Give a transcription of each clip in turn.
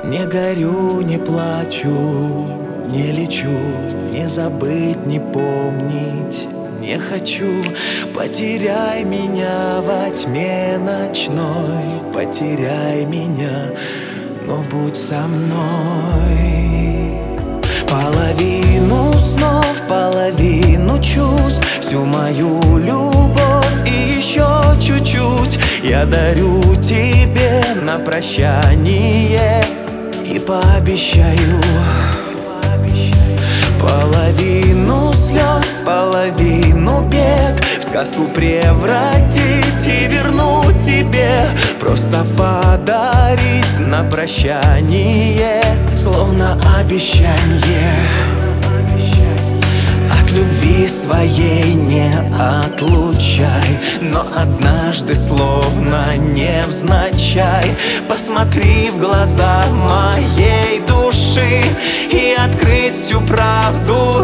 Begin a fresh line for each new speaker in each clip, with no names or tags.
Не горю, не плачу, не лечу, не забыть, не помнить не хочу. Потеряй меня во тьме ночной, потеряй меня, но будь со мной. Половину снов, половину чувств, всю мою любовь и еще чуть-чуть я дарю тебе на прощание и пообещаю половину слез, половину бед в сказку превратить и вернуть тебе, просто подарить на прощание, словно обещание. От любви своей не отлучай, но однажды словно невзначай посмотри в глаза моей души и открыть всю правду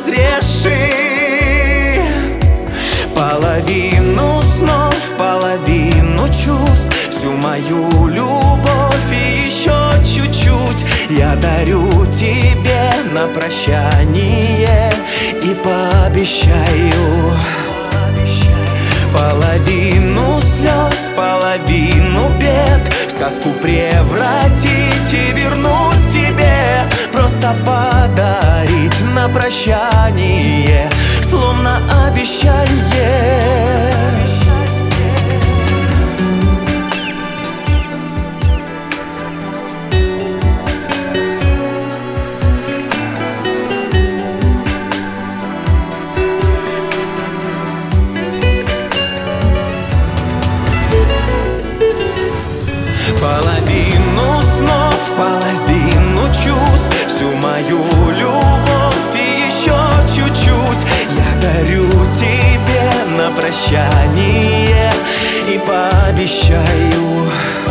разреши. Половину снов, половину чувств, всю мою любовь и еще чуть-чуть я дарю тебе на прощание и пообещаю половину слез, половину бед в сказку превратить и вернуть тебе, просто подарить на прощание, словно обещание. Половину снов, половину чувств, всю мою любовь и еще чуть-чуть я дарю тебе на прощание и пообещаю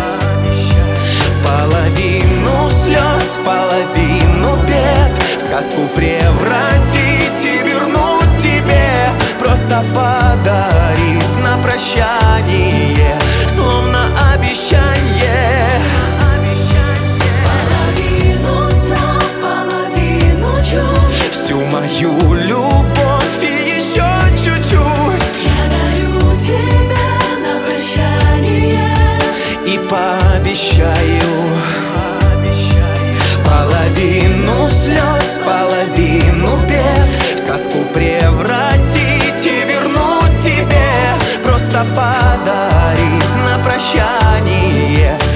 половину слез, половину бед в сказку превратить и вернуть тебе, просто подарить на прощание, словно обещание.
Половину снов, половину чувств,
Всю мою любовь и еще чуть-чуть
я дарю тебе на прощание
и пообещаю половину слез, половину бед в сказку превратить и вернуть тебе, просто подарить на прощание,